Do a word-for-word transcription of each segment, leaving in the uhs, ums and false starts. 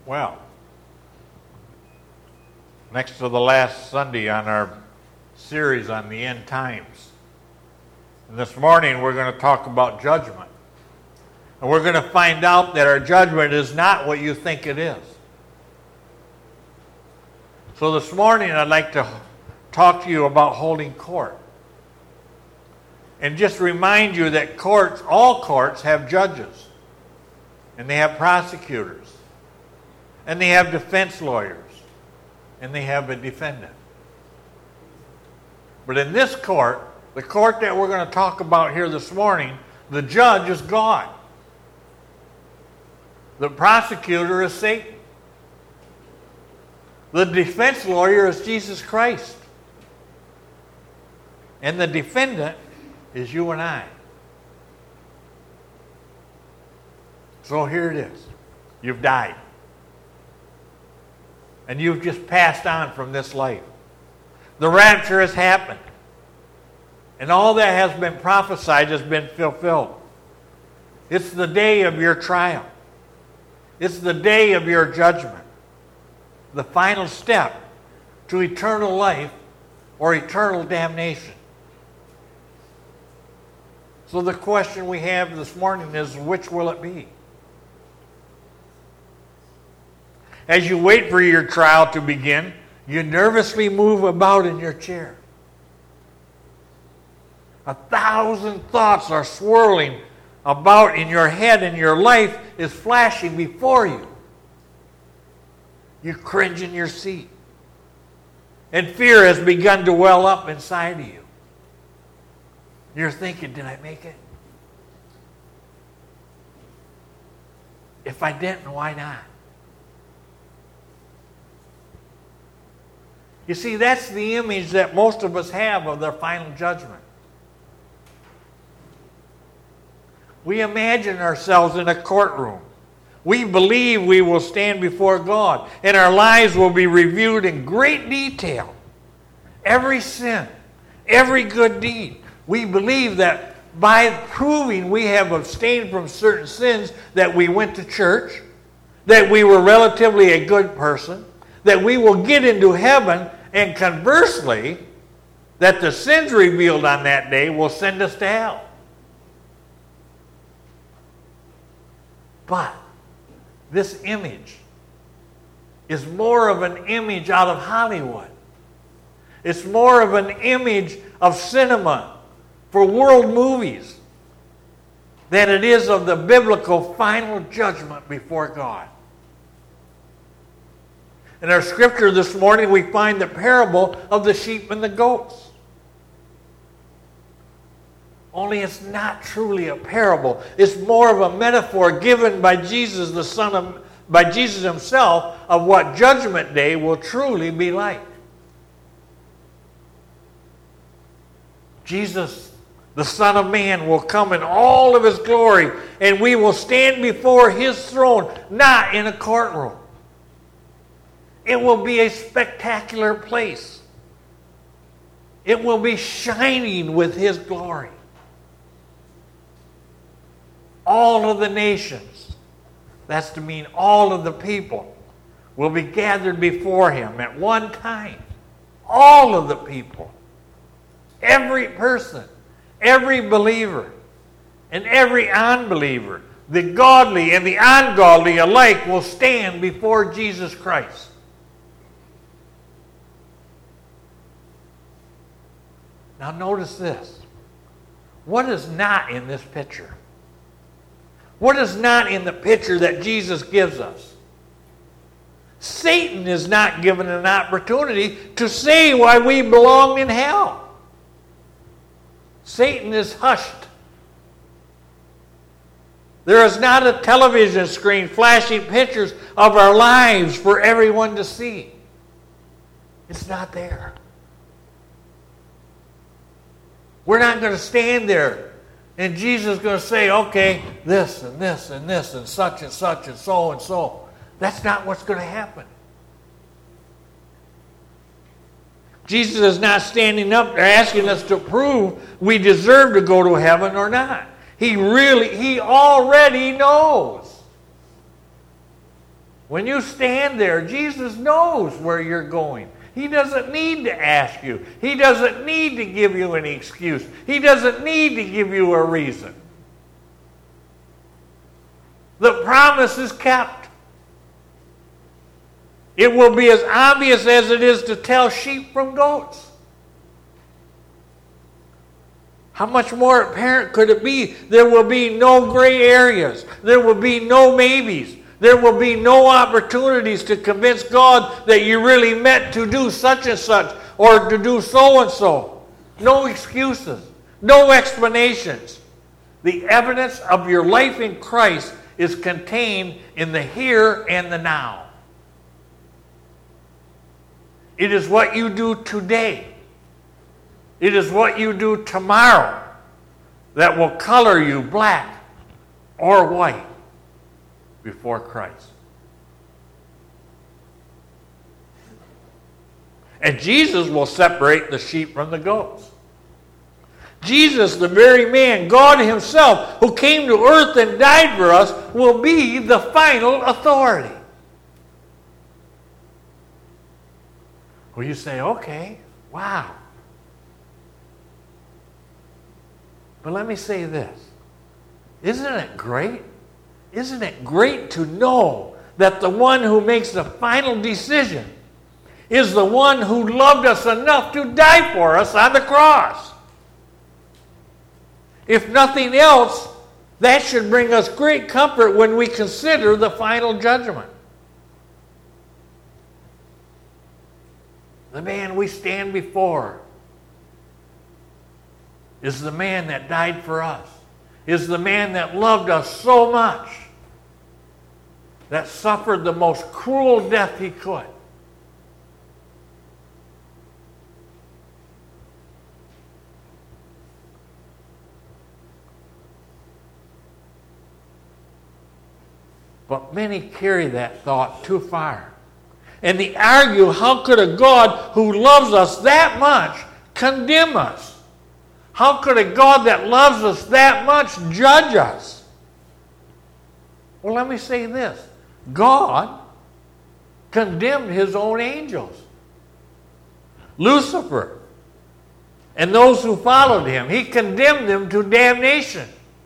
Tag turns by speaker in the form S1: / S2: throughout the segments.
S1: Well, next to the last Sunday on our series on the end times. And this morning we're going to talk about judgment. And we're going to find out that our judgment is not what you think it is. So this morning I'd like to talk to you about holding court. And just remind you that courts, all courts have judges. And they have prosecutors. And they have defense lawyers. And they have a defendant. But in this court, the court that we're going to talk about here this morning, the judge is God. The prosecutor is Satan. The defense lawyer is Jesus Christ. And the defendant is you and I. So here it is. You've died. And you've just passed on from this life. The rapture has happened. And all that has been prophesied has been fulfilled. It's the day of your trial. It's the day of your judgment. The final step to eternal life or eternal damnation. So the question we have this morning is, which will it be? As you wait for your trial to begin, you nervously move about in your chair. A thousand thoughts are swirling about in your head, and your life is flashing before you. You cringe in your seat. And fear has begun to well up inside of you. You're thinking, did I make it? If I didn't, why not? You see, that's the image that most of us have of their final judgment. We imagine ourselves in a courtroom. We believe we will stand before God, and our lives will be reviewed in great detail. Every sin, every good deed. We believe that by proving we have abstained from certain sins, that we went to church, that we were relatively a good person, that we will get into heaven, and conversely, that the sins revealed on that day will send us to hell. But this image is more of an image out of Hollywood. It's more of an image of cinema for world movies than it is of the biblical final judgment before God. In our scripture this morning, we find the parable of the sheep and the goats. Only it's not truly a parable. It's more of a metaphor given by Jesus, the Son of, by Jesus himself, of what Judgment Day will truly be like. Jesus, the Son of Man, will come in all of his glory, and we will stand before his throne, not in a courtroom. It will be a spectacular place. It will be shining with his glory. All of the nations, that's to mean all of the people, will be gathered before him at one time. All of the people. Every person, every believer, and every unbeliever, the godly and the ungodly alike, will stand before Jesus Christ. Now notice this. What is not in this picture? What is not in the picture that Jesus gives us? Satan is not given an opportunity to say why we belong in hell. Satan is hushed. There is not a television screen flashing pictures of our lives for everyone to see. It's not there. We're not going to stand there and Jesus is going to say, okay, this and this and this and such and such and so and so. That's not what's going to happen. Jesus is not standing up there asking us to prove we deserve to go to heaven or not. He really, he already knows When you stand there, Jesus knows where you're going. He doesn't need to ask you. He doesn't need to give you any excuse. He doesn't need to give you a reason. The promise is kept. It will be as obvious as it is to tell sheep from goats. How much more apparent could it be? There will be no gray areas. There will be no maybes. There will be no opportunities to convince God that you really meant to do such and such or to do so and so. No excuses. No explanations. The evidence of your life in Christ is contained in the here and the now. It is what you do today. It is what you do tomorrow that will color you black or white before Christ. And Jesus will separate the sheep from the goats. Jesus, the very man, God himself, who came to earth and died for us, will be the final authority. Well, you say, okay, wow. But let me say this. Isn't it great? Isn't it great to know that the one who makes the final decision is the one who loved us enough to die for us on the cross? If nothing else, that should bring us great comfort when we consider the final judgment. The man we stand before is the man that died for us, is the man that loved us so much, that suffered the most cruel death he could. But many carry that thought too far. And they argue, how could a God who loves us that much condemn us? How could a God that loves us that much judge us? Well, let me say this. God condemned his own angels. Lucifer and those who followed him, he condemned them to damnation.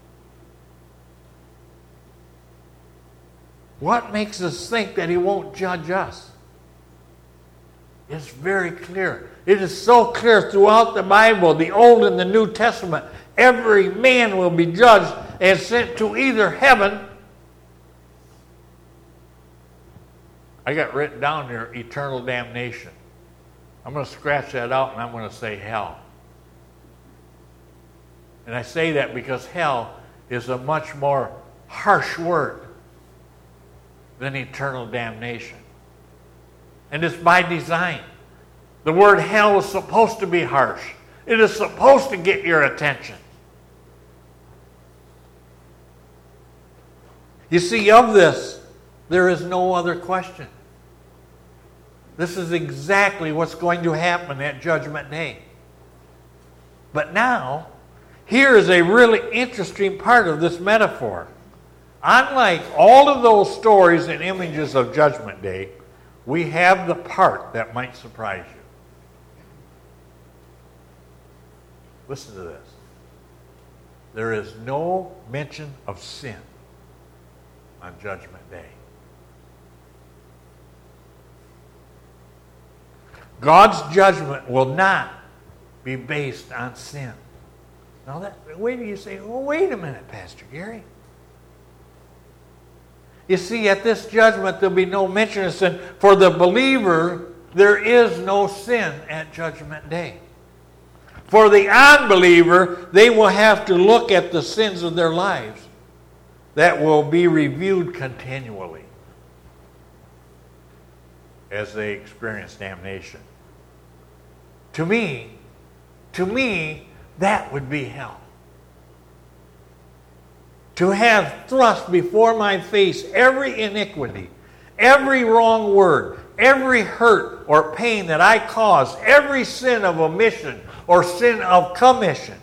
S1: What makes us think that he won't judge us? It's very clear. It is so clear throughout the Bible, the Old and the New Testament. Every man will be judged and sent to either heaven. I got written down here, eternal damnation. I'm going to scratch that out and I'm going to say hell. And I say that because hell is a much more harsh word than eternal damnation. And it's by design. The word hell is supposed to be harsh. It is supposed to get your attention. You see, of this, there is no other question. This is exactly what's going to happen at Judgment Day. But now, here is a really interesting part of this metaphor. Unlike all of those stories and images of Judgment Day, we have the part that might surprise you. Listen to this. There is no mention of sin on Judgment Day. God's judgment will not be based on sin. Now that, wait till you say, well, wait a minute, Pastor Gary. You see, at this judgment, there'll be no mention of sin. For the believer, there is no sin at Judgment Day. For the unbeliever, they will have to look at the sins of their lives that will be reviewed continually as they experience damnation. To me, to me, that would be hell. To have thrust before my face every iniquity, every wrong word, every hurt or pain that I caused, every sin of omission or sin of commission.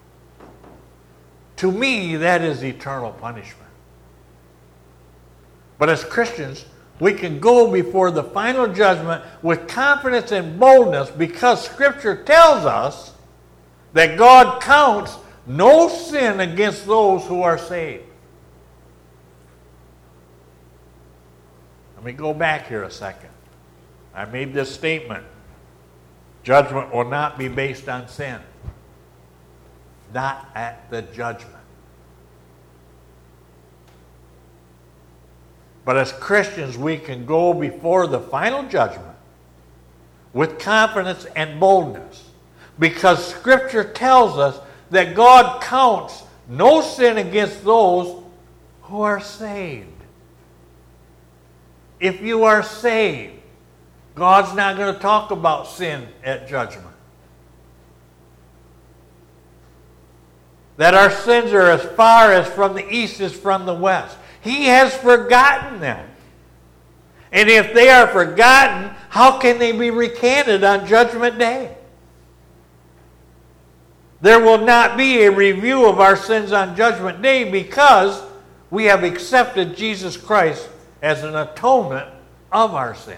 S1: To me, that is eternal punishment. But as Christians, we can go before the final judgment with confidence and boldness because Scripture tells us that God counts no sin against those who are saved. Let me go back here a second. I made this statement. Judgment will not be based on sin. Not at the judgment. But as Christians, we can go before the final judgment with confidence and boldness because Scripture tells us that God counts no sin against those who are saved. If you are saved, God's not going to talk about sin at judgment. That our sins are as far as from the east as from the west. He has forgotten them. And if they are forgotten, how can they be recanted on Judgment Day? There will not be a review of our sins on Judgment Day because we have accepted Jesus Christ as an atonement of our sins.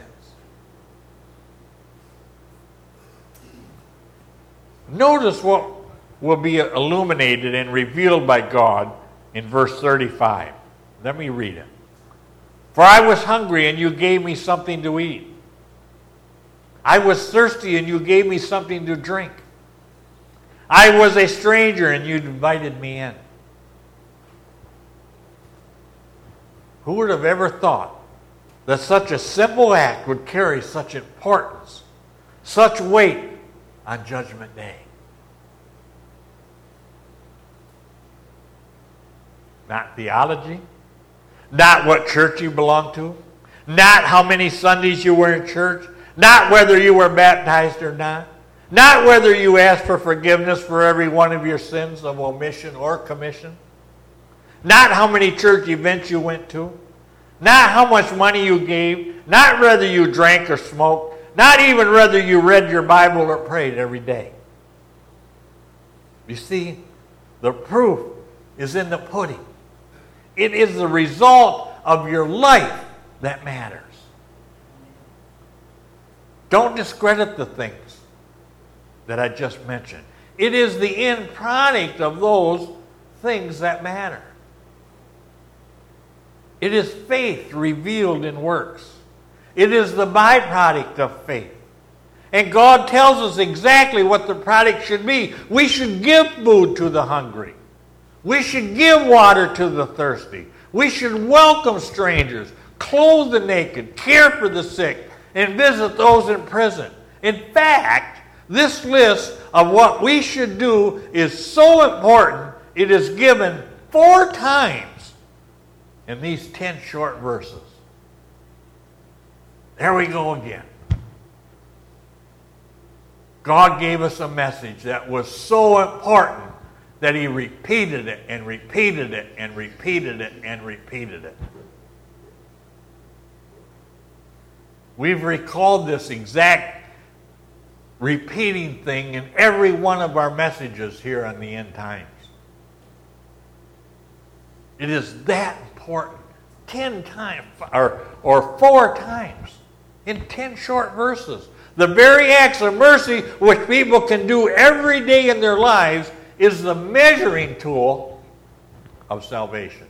S1: Notice what will be illuminated and revealed by God in verse thirty-five. Let me read it. For I was hungry, and you gave me something to eat. I was thirsty, and you gave me something to drink. I was a stranger, and you invited me in. Who would have ever thought that such a simple act would carry such importance, such weight on Judgment Day? Not theology, not what church you belong to, not how many Sundays you were in church, not whether you were baptized or not, not whether you asked for forgiveness for every one of your sins of omission or commission, not how many church events you went to, not how much money you gave, not whether you drank or smoked, not even whether you read your Bible or prayed every day. You see, the proof is in the pudding. It is the result of your life that matters. Don't discredit the things that I just mentioned. It is the end product of those things that matter. It is faith revealed in works. It is the byproduct of faith. And God tells us exactly what the product should be. We should give food to the hungry. We should give water to the thirsty. We should welcome strangers, clothe the naked, care for the sick, and visit those in prison. In fact, this list of what we should do is so important, it is given four times in these ten short verses. There we go again. God gave us a message that was so important that he repeated it and repeated it and repeated it and repeated it. We've recalled this exact repeating thing in every one of our messages here on the end times. It is that important. Ten times, or, or four times in ten short verses. The very acts of mercy which people can do every day in their lives is the measuring tool of salvation.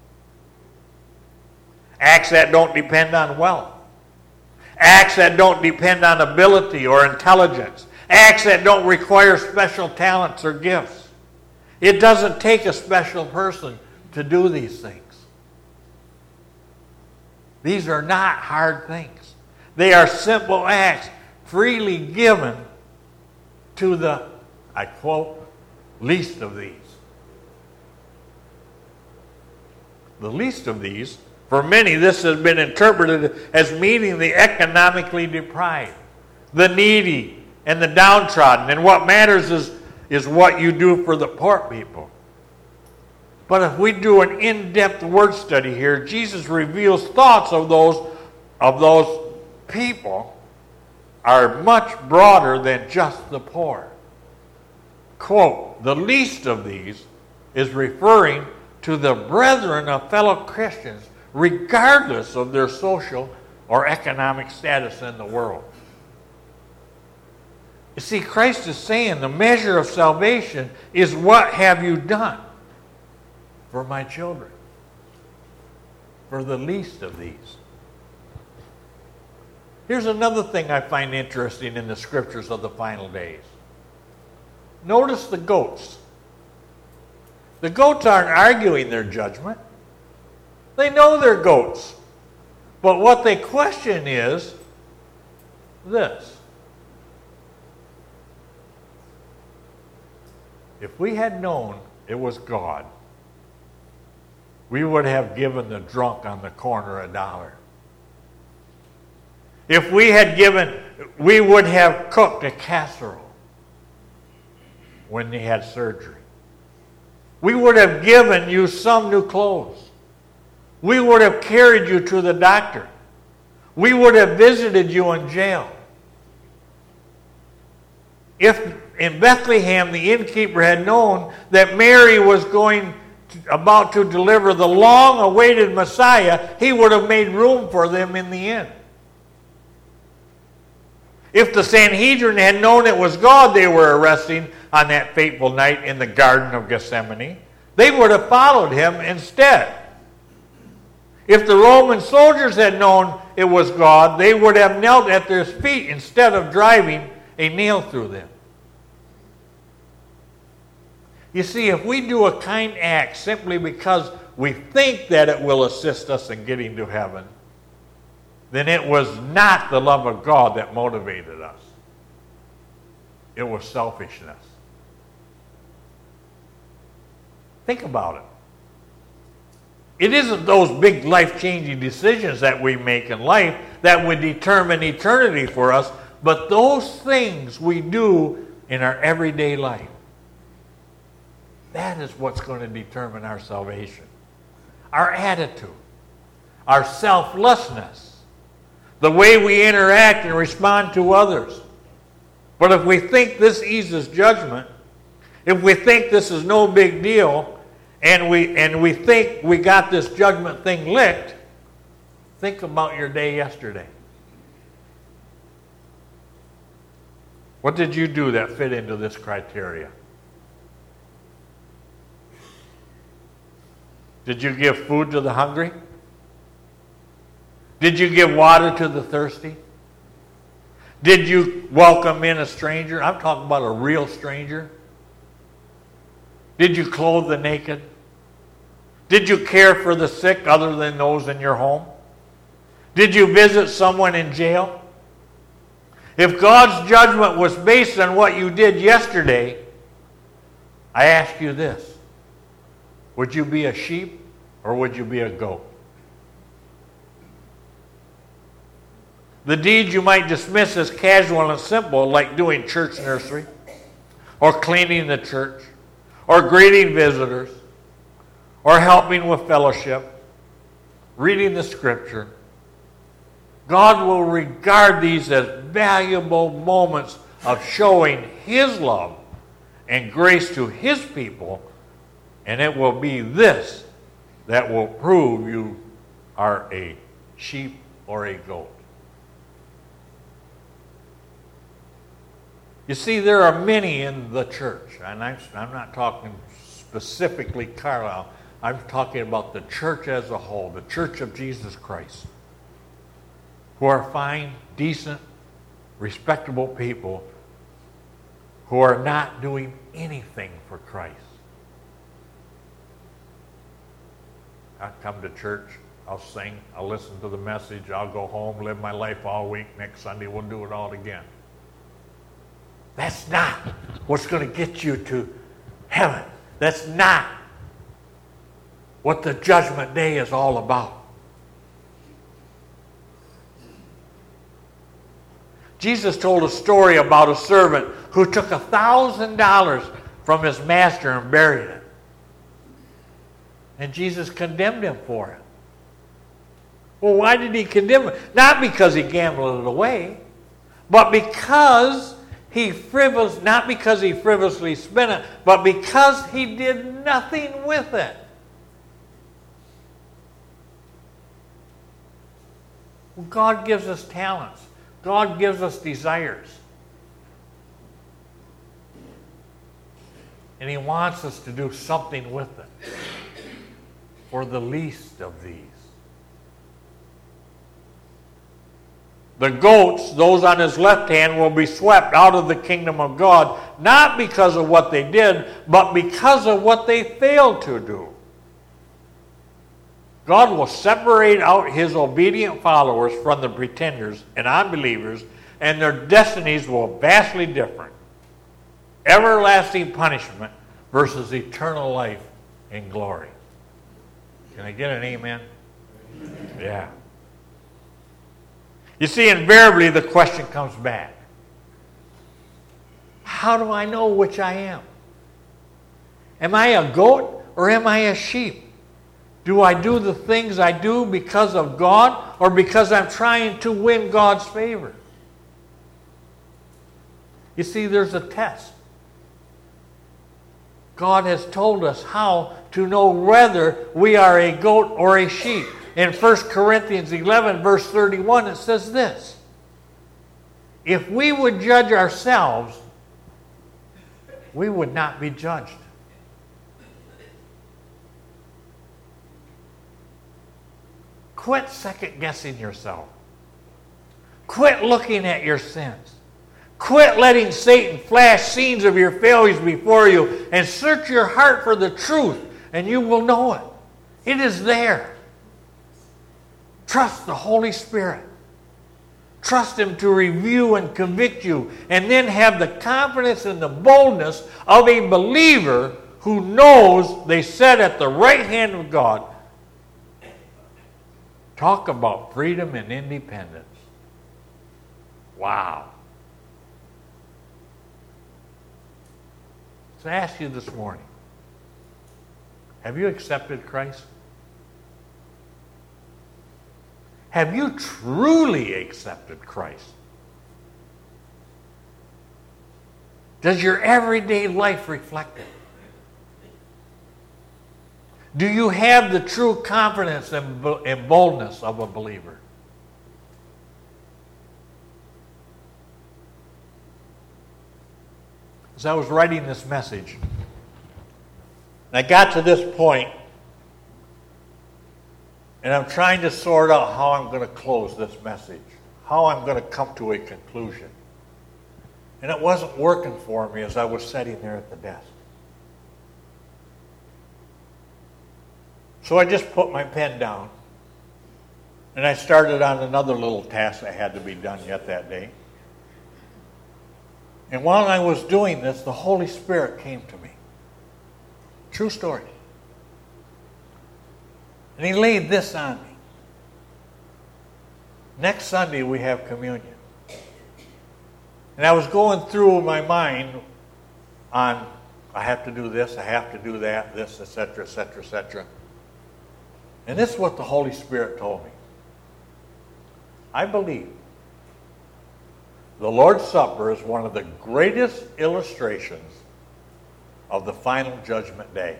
S1: Acts that don't depend on wealth. Acts that don't depend on ability or intelligence. Acts that don't require special talents or gifts. It doesn't take a special person to do these things. These are not hard things. They are simple acts freely given to the, I quote, least of these. The least of these, for many, this has been interpreted as meaning the economically deprived, the needy, and the downtrodden. And what matters is, is what you do for the poor people. But if we do an in-depth word study here, Jesus reveals thoughts of those, of those people are much broader than just the poor. Quote, the least of these is referring to the brethren of fellow Christians regardless of their social or economic status in the world. You see, Christ is saying the measure of salvation is what have you done for my children, for the least of these. Here's another thing I find interesting in the scriptures of the final days. Notice the goats. The goats aren't arguing their judgment. They know they're goats. But what they question is this. If we had known it was God, we would have given the drunk on the corner a dollar. If we had given, we would have cooked a casserole when they had surgery. We would have given you some new clothes. We would have carried you to the doctor. We would have visited you in jail. If in Bethlehem the innkeeper had known that Mary was going to, about to deliver the long-awaited Messiah, he would have made room for them in the inn. If the Sanhedrin had known it was God they were arresting on that fateful night in the Garden of Gethsemane, they would have followed him instead. If the Roman soldiers had known it was God, they would have knelt at their feet instead of driving a nail through them. You see, if we do a kind act simply because we think that it will assist us in getting to heaven, then it was not the love of God that motivated us. It was selfishness. Think about it. It isn't those big life-changing decisions that we make in life that would determine eternity for us, but those things we do in our everyday life. That is what's going to determine our salvation. Our attitude, our selflessness, the way we interact and respond to others. But if we think this eases judgment, if we think this is no big deal, and we and we think we got this judgment thing licked, think about your day yesterday. What did you do that fit into this criteria? Did you give food to the hungry? Did you give water to the thirsty? Did you welcome in a stranger? I'm talking about a real stranger. Did you clothe the naked? Did you care for the sick other than those in your home? Did you visit someone in jail? If God's judgment was based on what you did yesterday, I ask you this. Would you be a sheep or would you be a goat? The deeds you might dismiss as casual and simple, like doing church nursery, or cleaning the church, or greeting visitors, or helping with fellowship, reading the scripture, God will regard these as valuable moments of showing His love and grace to His people, and it will be this that will prove you are a sheep or a goat. You see, there are many in the church, and I'm, I'm not talking specifically Carlisle. I'm talking about the church as a whole, the church of Jesus Christ, who are fine, decent, respectable people who are not doing anything for Christ. I come to church, I'll sing, I'll listen to the message, I'll go home, live my life all week. Next Sunday we'll do it all again. That's not what's going to get you to heaven. That's not what the judgment day is all about. Jesus told a story about a servant who took a thousand dollars from his master and buried it. And Jesus condemned him for it. Well, why did he condemn him? Not because he gambled it away, but because he frivolous, not because he frivolously spent it, but because he did nothing with it. Well, God gives us talents. God gives us desires. And He wants us to do something with it for the least of these. The goats, those on His left hand, will be swept out of the kingdom of God, not because of what they did, but because of what they failed to do. God will separate out His obedient followers from the pretenders and unbelievers, and their destinies will be vastly different. Everlasting punishment versus eternal life in glory. Can I get an amen? Yeah. You see, invariably the question comes back. How do I know which I am? Am I a goat or am I a sheep? Do I do the things I do because of God or because I'm trying to win God's favor? You see, there's a test. God has told us how to know whether we are a goat or a sheep. In First Corinthians eleven, verse thirty-one, it says this: if we would judge ourselves, we would not be judged. Quit second-guessing yourself. Quit looking at your sins. Quit letting Satan flash scenes of your failures before you, and search your heart for the truth, and you will know it. It is there. Trust the Holy Spirit. Trust Him to review and convict you, and then have the confidence and the boldness of a believer who knows they sit at the right hand of God. Talk about freedom and independence. Wow. So I ask you this morning, have you accepted Christ? Have you truly accepted Christ? Does your everyday life reflect it? Do you have the true confidence and boldness of a believer? As I was writing this message, and I got to this point, and I'm trying to sort out how I'm going to close this message, how I'm going to come to a conclusion. And it wasn't working for me as I was sitting there at the desk. So I just put my pen down, and I started on another little task that had to be done yet that day. And while I was doing this, the Holy Spirit came to me. True story. And He laid this on me. Next Sunday we have communion. And I was going through my mind on, I have to do this, I have to do that, this, et cetera, et cetera, et cetera. And this is what the Holy Spirit told me. I believe the Lord's Supper is one of the greatest illustrations of the final judgment day.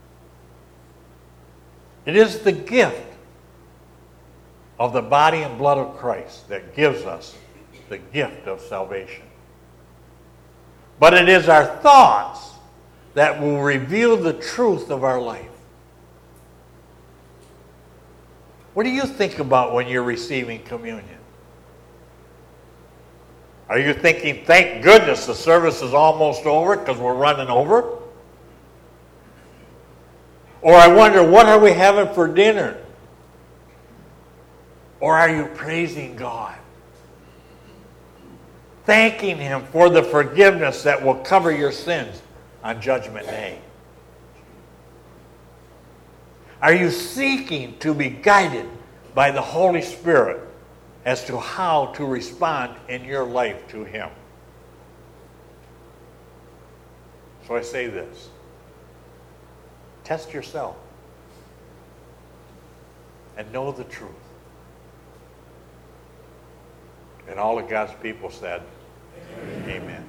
S1: It is the gift of the body and blood of Christ that gives us the gift of salvation. But it is our thoughts that will reveal the truth of our life. What do you think about when you're receiving communion? Are you thinking, thank goodness the service is almost over because we're running over? Or I wonder, what are we having for dinner? Or are you praising God? Thanking Him for the forgiveness that will cover your sins on Judgment Day? Are you seeking to be guided by the Holy Spirit as to how to respond in your life to Him? So I say this. Test yourself and know the truth. And all of God's people said, Amen. Amen.